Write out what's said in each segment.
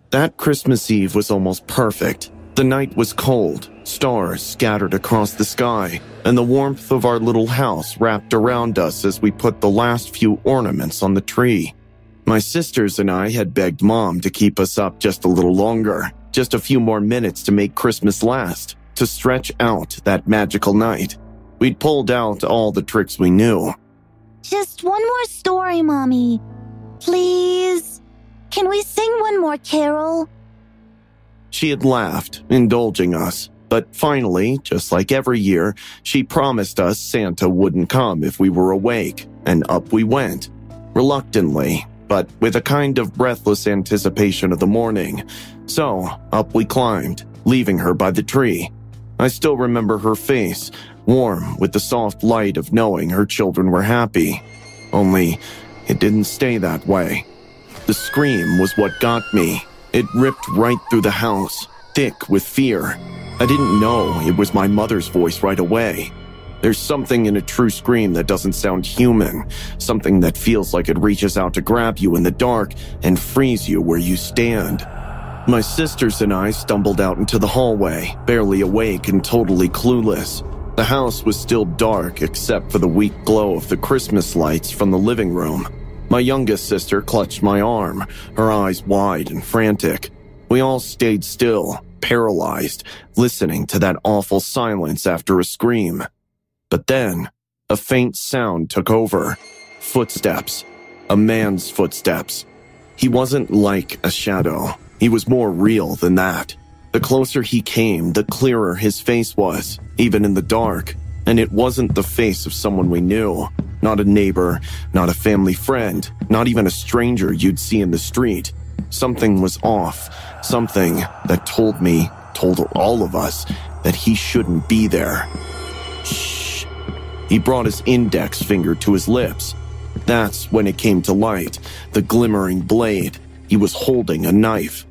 That Christmas Eve was almost perfect. The night was cold, stars scattered across the sky, and the warmth of our little house wrapped around us as we put the last few ornaments on the tree. My sisters and I had begged Mom to keep us up just a little longer, just a few more minutes to make Christmas last, to stretch out that magical night. We'd pulled out all the tricks we knew. Just one more story, Mommy. Please? Can we sing one more carol? She had laughed, indulging us, but finally, just like every year, she promised us Santa wouldn't come if we were awake, and up we went. Reluctantly, but with a kind of breathless anticipation of the morning. So, up we climbed, leaving her by the tree. I still remember her face, warm with the soft light of knowing her children were happy. Only, it didn't stay that way. The scream was what got me. It ripped right through the house, thick with fear. I didn't know it was my mother's voice right away. There's something in a true scream that doesn't sound human, something that feels like it reaches out to grab you in the dark and frees you where you stand. My sisters and I stumbled out into the hallway, barely awake and totally clueless. The house was still dark except for the weak glow of the Christmas lights from the living room. My youngest sister clutched my arm, her eyes wide and frantic. We all stayed still, paralyzed, listening to that awful silence after a scream. But then, a faint sound took over. Footsteps. A man's footsteps. He wasn't like a shadow. He was more real than that. The closer he came, the clearer his face was, even in the dark. And it wasn't the face of someone we knew. Not a neighbor, not a family friend, not even a stranger you'd see in the street. Something was off. Something that told all of us, that he shouldn't be there. Shh. He brought his index finger to his lips. That's when it came to light, the glimmering blade. He was holding a knife.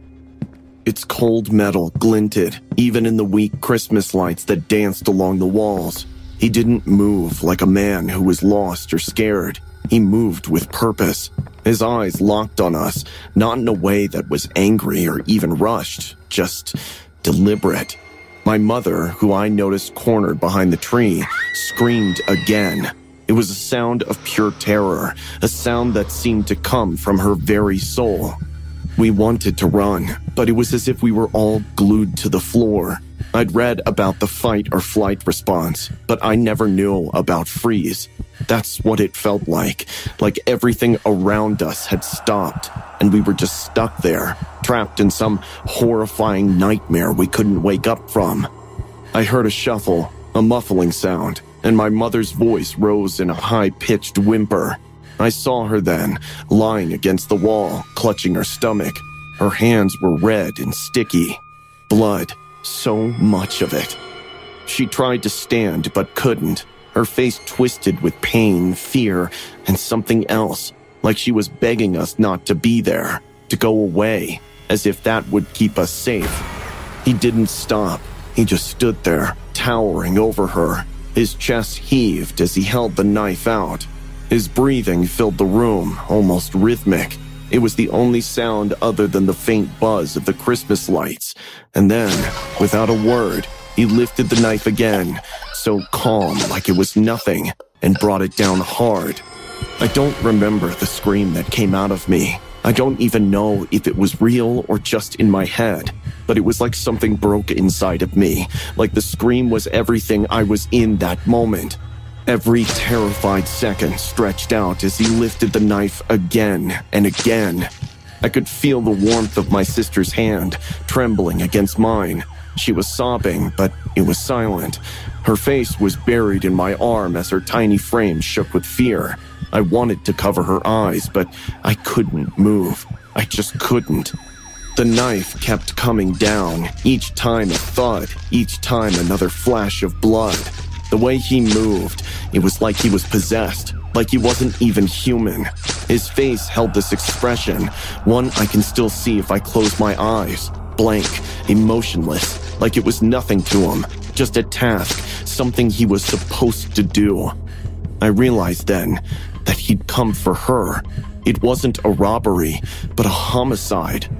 Its cold metal glinted, even in the weak Christmas lights that danced along the walls. He didn't move like a man who was lost or scared. He moved with purpose. His eyes locked on us, not in a way that was angry or even rushed, just deliberate. My mother, who I noticed cornered behind the tree, screamed again. It was a sound of pure terror, a sound that seemed to come from her very soul. We wanted to run, but it was as if we were all glued to the floor. I'd read about the fight or flight response, but I never knew about freeze. That's what it felt like everything around us had stopped, and we were just stuck there, trapped in some horrifying nightmare we couldn't wake up from. I heard a shuffle, a muffling sound, and my mother's voice rose in a high-pitched whimper. I saw her then, lying against the wall, clutching her stomach. Her hands were red and sticky. Blood. So much of it. She tried to stand, but couldn't. Her face twisted with pain, fear, and something else, like she was begging us not to be there, to go away, as if that would keep us safe. He didn't stop. He just stood there, towering over her. His chest heaved as he held the knife out. His breathing filled the room, almost rhythmic. It was the only sound other than the faint buzz of the Christmas lights. And then, without a word, he lifted the knife again, so calm like it was nothing, and brought it down hard. I don't remember the scream that came out of me. I don't even know if it was real or just in my head, but it was like something broke inside of me, like the scream was everything I was in that moment. Every terrified second stretched out as he lifted the knife again and again. I could feel the warmth of my sister's hand trembling against mine. She was sobbing, but it was silent. Her face was buried in my arm as her tiny frame shook with fear. I wanted to cover her eyes, but I couldn't move. I just couldn't. The knife kept coming down, each time a thud, each time another flash of blood. The way he moved, it was like he was possessed, like he wasn't even human. His face held this expression, one I can still see if I close my eyes. Blank, emotionless, like it was nothing to him, just a task, something he was supposed to do. I realized then that he'd come for her. It wasn't a robbery, but a homicide.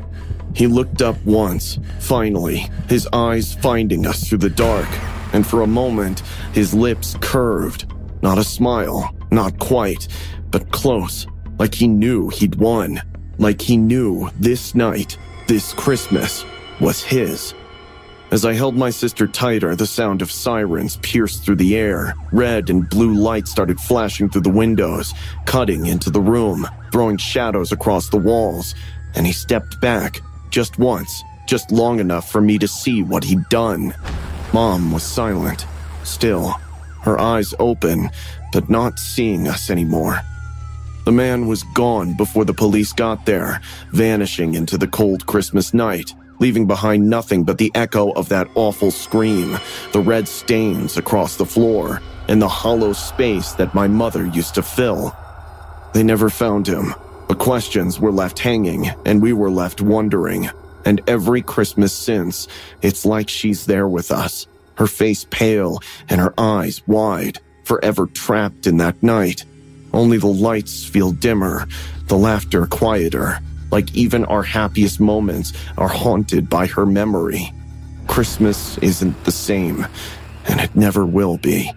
He looked up once, finally, his eyes finding us through the dark, and for a moment, his lips curved. Not a smile, not quite, but close, like he knew he'd won, like he knew this night, this Christmas, was his. As I held my sister tighter, the sound of sirens pierced through the air. Red and blue lights started flashing through the windows, cutting into the room, throwing shadows across the walls, and he stepped back, just once, just long enough for me to see what he'd done. Mom was silent, still, her eyes open, but not seeing us anymore. The man was gone before the police got there, vanishing into the cold Christmas night, leaving behind nothing but the echo of that awful scream, the red stains across the floor, and the hollow space that my mother used to fill. They never found him, but questions were left hanging, and we were left wondering. And every Christmas since, it's like she's there with us, her face pale and her eyes wide, forever trapped in that night. Only the lights feel dimmer, the laughter quieter, like even our happiest moments are haunted by her memory. Christmas isn't the same, and it never will be.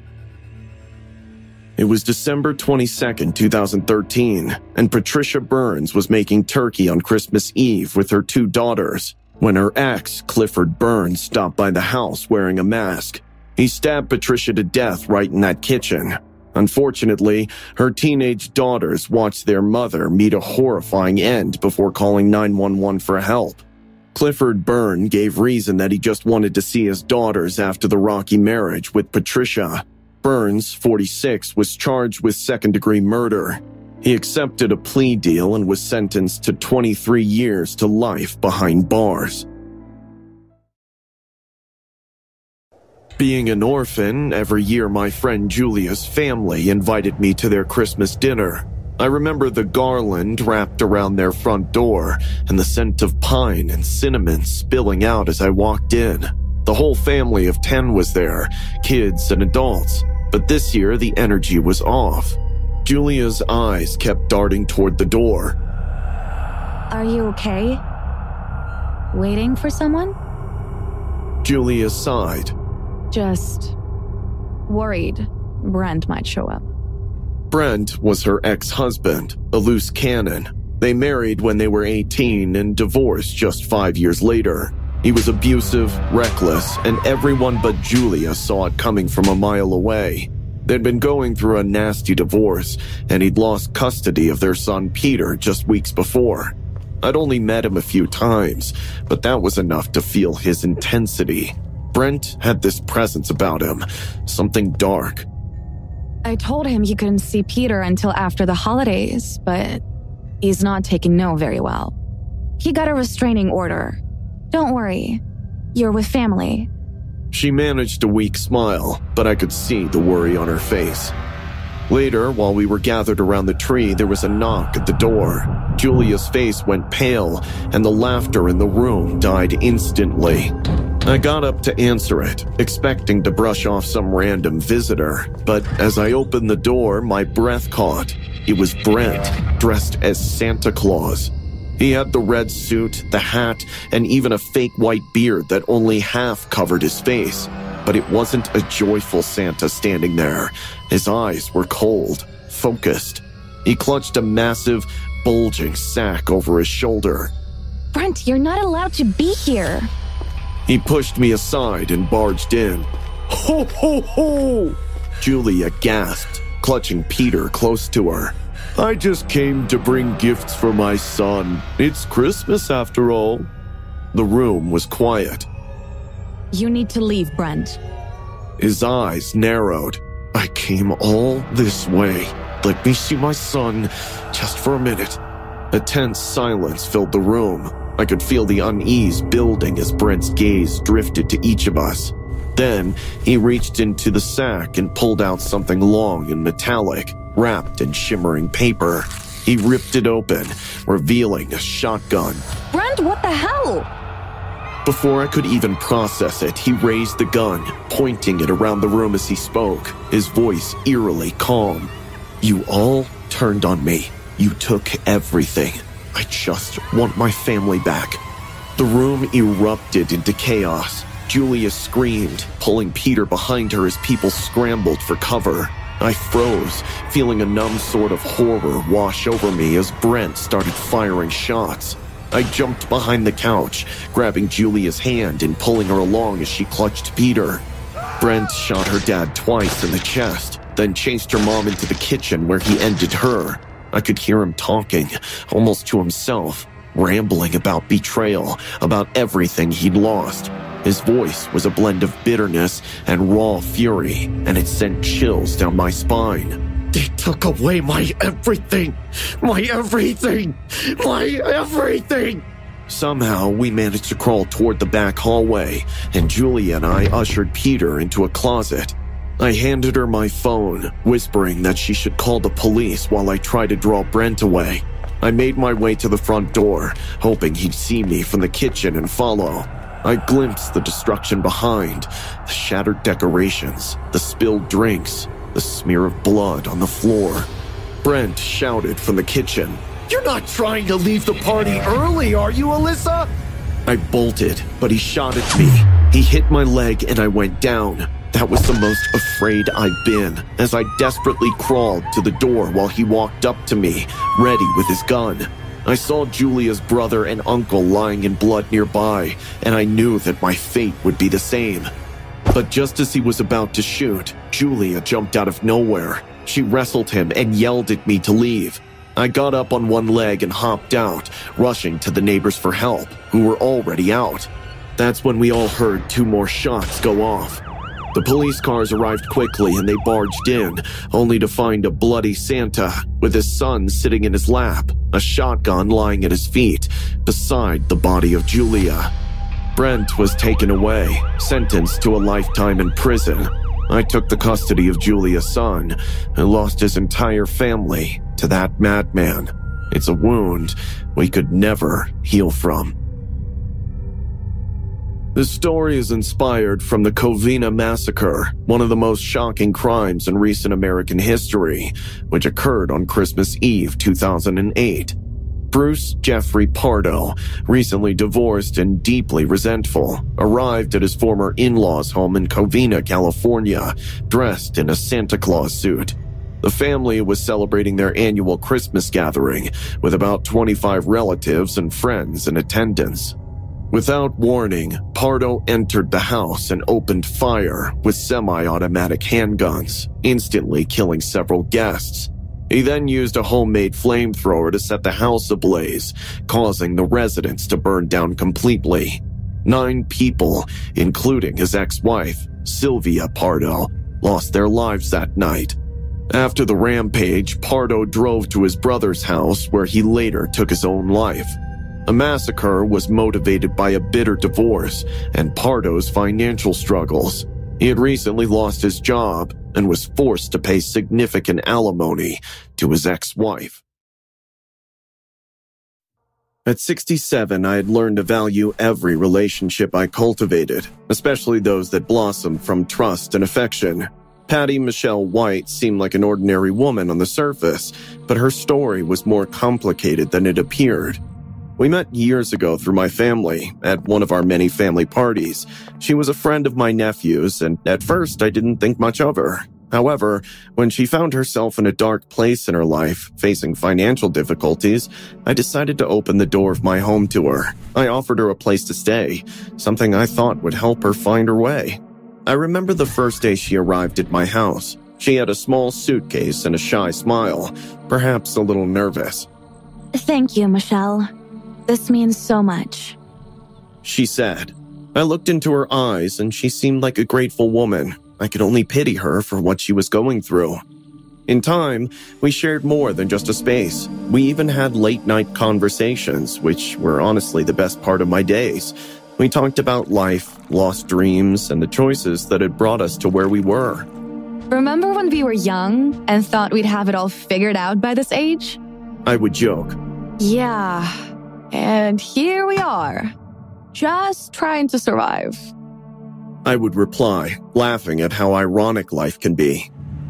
It was December 22nd, 2013, and Patricia Burns was making turkey on Christmas Eve with her 2 daughters when her ex, Clifford Burns, stopped by the house wearing a mask. He stabbed Patricia to death right in that kitchen. Unfortunately, her teenage daughters watched their mother meet a horrifying end before calling 911 for help. Clifford Burns gave reason that he just wanted to see his daughters after the rocky marriage with Patricia. Burns, 46, was charged with second-degree murder. He accepted a plea deal and was sentenced to 23 years to life behind bars. Being an orphan, every year my friend Julia's family invited me to their Christmas dinner. I remember the garland wrapped around their front door and the scent of pine and cinnamon spilling out as I walked in. The whole family of 10 was there, kids and adults, but this year the energy was off. Julia's eyes kept darting toward the door. Are you okay? Waiting for someone? Julia sighed. Just worried Brent might show up. Brent was her ex-husband, a loose cannon. They married when they were 18 and divorced just 5 years later. He was abusive, reckless, and everyone but Julia saw it coming from a mile away. They'd been going through a nasty divorce, and he'd lost custody of their son Peter just weeks before. I'd only met him a few times, but that was enough to feel his intensity. Brent had this presence about him, something dark. I told him he couldn't see Peter until after the holidays, but he's not taking no very well. He got a restraining order. Don't worry, you're with family. She managed a weak smile, but I could see the worry on her face. Later, while we were gathered around the tree, there was a knock at the door. Julia's face went pale, and the laughter in the room died instantly. I got up to answer it, expecting to brush off some random visitor, but as I opened the door, my breath caught. It was Brent, dressed as Santa Claus. He had the red suit, the hat, and even a fake white beard that only half covered his face. But it wasn't a joyful Santa standing there. His eyes were cold, focused. He clutched a massive, bulging sack over his shoulder. Brent, you're not allowed to be here. He pushed me aside and barged in. Ho, ho, ho! Julia gasped, clutching Peter close to her. I just came to bring gifts for my son. It's Christmas after all. The room was quiet. You need to leave, Brent. His eyes narrowed. I came all this way. Let me see my son just for a minute. A tense silence filled the room. I could feel the unease building as Brent's gaze drifted to each of us. Then, he reached into the sack and pulled out something long and metallic, wrapped in shimmering paper. He ripped it open, revealing a shotgun. Brent, what the hell? Before I could even process it, he raised the gun, pointing it around the room as he spoke, his voice eerily calm. You all turned on me. You took everything. I just want my family back. The room erupted into chaos. Julia screamed, pulling Peter behind her as people scrambled for cover. I froze, feeling a numb sort of horror wash over me as Brent started firing shots. I jumped behind the couch, grabbing Julia's hand and pulling her along as she clutched Peter. Brent shot her dad twice in the chest, then chased her mom into the kitchen where he ended her. I could hear him talking, almost to himself, rambling about betrayal, about everything he'd lost. His voice was a blend of bitterness and raw fury, and it sent chills down my spine. They took away my everything! My everything! My everything! Somehow, we managed to crawl toward the back hallway, and Julia and I ushered Peter into a closet. I handed her my phone, whispering that she should call the police while I tried to draw Brent away. I made my way to the front door, hoping he'd see me from the kitchen and follow. I glimpsed the destruction behind, the shattered decorations, the spilled drinks, the smear of blood on the floor. Brent shouted from the kitchen, "You're not trying to leave the party early, are you, Alyssa?" I bolted, but he shot at me. He hit my leg and I went down. That was the most afraid I'd been, as I desperately crawled to the door while he walked up to me, ready with his gun. I saw Julia's brother and uncle lying in blood nearby, and I knew that my fate would be the same. But just as he was about to shoot, Julia jumped out of nowhere. She wrestled him and yelled at me to leave. I got up on one leg and hopped out, rushing to the neighbors for help, who were already out. That's when we all heard 2 more shots go off. The police cars arrived quickly and they barged in, only to find a bloody Santa with his son sitting in his lap, a shotgun lying at his feet, beside the body of Julia. Brent was taken away, sentenced to a lifetime in prison. I took the custody of Julia's son, who lost his entire family to that madman. It's a wound we could never heal from. This story is inspired from the Covina Massacre, one of the most shocking crimes in recent American history, which occurred on Christmas Eve 2008. Bruce Jeffrey Pardo, recently divorced and deeply resentful, arrived at his former in-laws' home in Covina, California, dressed in a Santa Claus suit. The family was celebrating their annual Christmas gathering, with about 25 relatives and friends in attendance. Without warning, Pardo entered the house and opened fire with semi-automatic handguns, instantly killing several guests. He then used a homemade flamethrower to set the house ablaze, causing the residence to burn down completely. 9 people, including his ex-wife, Sylvia Pardo, lost their lives that night. After the rampage, Pardo drove to his brother's house where he later took his own life. The massacre was motivated by a bitter divorce and Pardo's financial struggles. He had recently lost his job and was forced to pay significant alimony to his ex-wife. At 67, I had learned to value every relationship I cultivated, especially those that blossomed from trust and affection. Patty Michelle White seemed like an ordinary woman on the surface, but her story was more complicated than it appeared. We met years ago through my family, at one of our many family parties. She was a friend of my nephew's, and at first I didn't think much of her. However, when she found herself in a dark place in her life, facing financial difficulties, I decided to open the door of my home to her. I offered her a place to stay, something I thought would help her find her way. I remember the first day she arrived at my house. She had a small suitcase and a shy smile, perhaps a little nervous. "Thank you, Michelle. This means so much," she said. I looked into her eyes and she seemed like a grateful woman. I could only pity her for what she was going through. In time, we shared more than just a space. We even had late-night conversations, which were honestly the best part of my days. We talked about life, lost dreams, and the choices that had brought us to where we were. "Remember when we were young and thought we'd have it all figured out by this age?" I would joke. "Yeah. And here we are, just trying to survive." I would reply, laughing at how ironic life can be.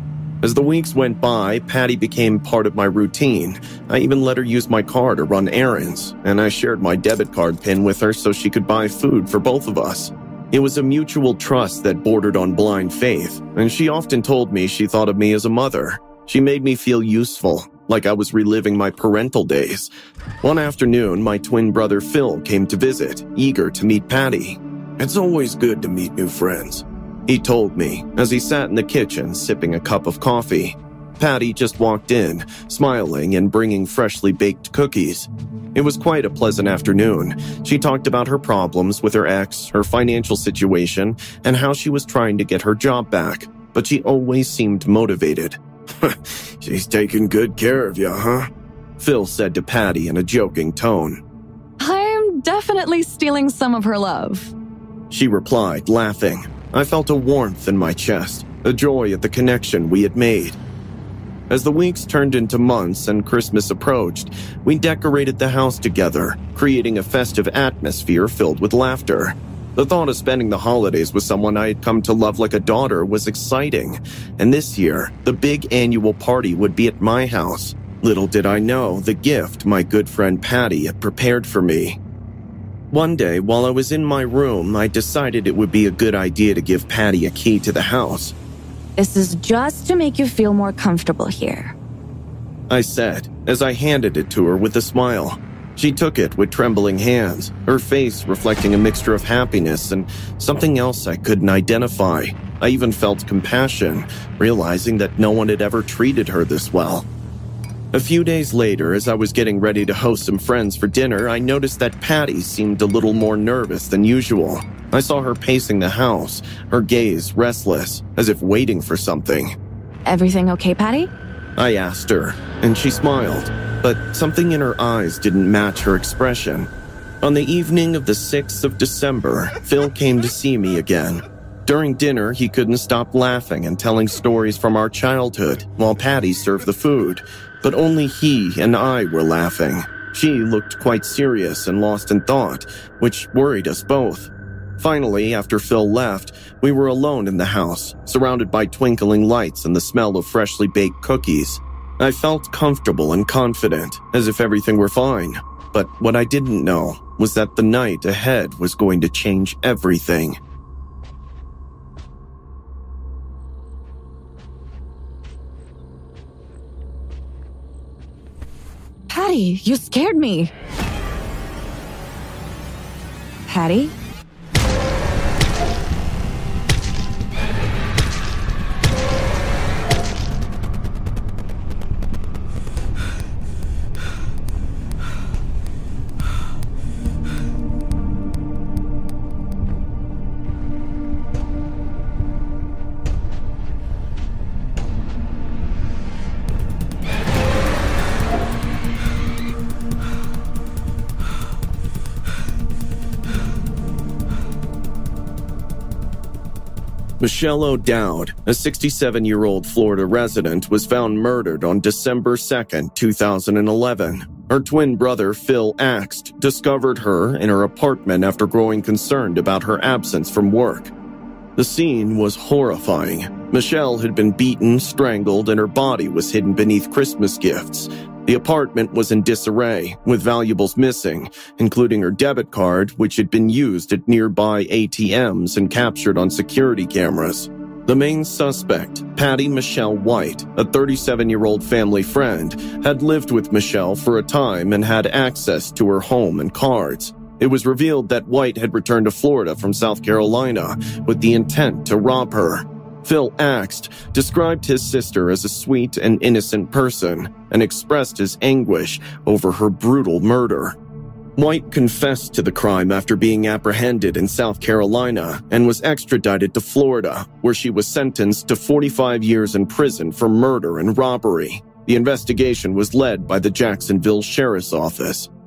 As the weeks went by, Patty became part of my routine. I even let her use my car to run errands, and I shared my debit card PIN with her so she could buy food for both of us. It was a mutual trust that bordered on blind faith, and she often told me she thought of me as a mother. She made me feel useful, like I was reliving my parental days. One afternoon, my twin brother Phil came to visit, eager to meet Patty. "It's always good to meet new friends," he told me as he sat in the kitchen sipping a cup of coffee. Patty just walked in, smiling and bringing freshly baked cookies. It was quite a pleasant afternoon. She talked about her problems with her ex, her financial situation, and how she was trying to get her job back, but she always seemed motivated. "She's taking good care of you, huh?" Phil said to Patty in a joking tone. "I'm definitely stealing some of her love," she replied, laughing. I felt a warmth in my chest, a joy at the connection we had made. As the weeks turned into months and Christmas approached, we decorated the house together, creating a festive atmosphere filled with laughter. The thought of spending the holidays with someone I had come to love like a daughter was exciting, and this year, the big annual party would be at my house. Little did I know the gift my good friend Patty had prepared for me. One day, while I was in my room, I decided it would be a good idea to give Patty a key to the house. "This is just to make you feel more comfortable here," I said, as I handed it to her with a smile. She took it with trembling hands, her face reflecting a mixture of happiness and something else I couldn't identify. I even felt compassion, realizing that no one had ever treated her this well. A few days later, as I was getting ready to host some friends for dinner, I noticed that Patty seemed a little more nervous than usual. I saw her pacing the house, her gaze restless, as if waiting for something. "Everything okay, Patty?" I asked her, and she smiled, but something in her eyes didn't match her expression. On the evening of the 6th of December, Phil came to see me again. During dinner, he couldn't stop laughing and telling stories from our childhood while Patty served the food, but only he and I were laughing. She looked quite serious and lost in thought, which worried us both. Finally, after Phil left, we were alone in the house, surrounded by twinkling lights and the smell of freshly baked cookies. I felt comfortable and confident, as if everything were fine. But what I didn't know was that the night ahead was going to change everything. "Patty, you scared me." "Patty?" Michelle O'Dowd, a 67-year-old Florida resident, was found murdered on December 2nd, 2011. Her twin brother, Phil Axt, discovered her in her apartment after growing concerned about her absence from work. The scene was horrifying. Michelle had been beaten, strangled, and her body was hidden beneath Christmas gifts. The apartment was in disarray, with valuables missing, including her debit card, which had been used at nearby ATMs and captured on security cameras. The main suspect, Patty Michelle White, a 37-year-old family friend, had lived with Michelle for a time and had access to her home and cards. It was revealed that White had returned to Florida from South Carolina with the intent to rob her. Phil Axt described his sister as a sweet and innocent person and expressed his anguish over her brutal murder. White confessed to the crime after being apprehended in South Carolina and was extradited to Florida, where she was sentenced to 45 years in prison for murder and robbery. The investigation was led by the Jacksonville Sheriff's Office.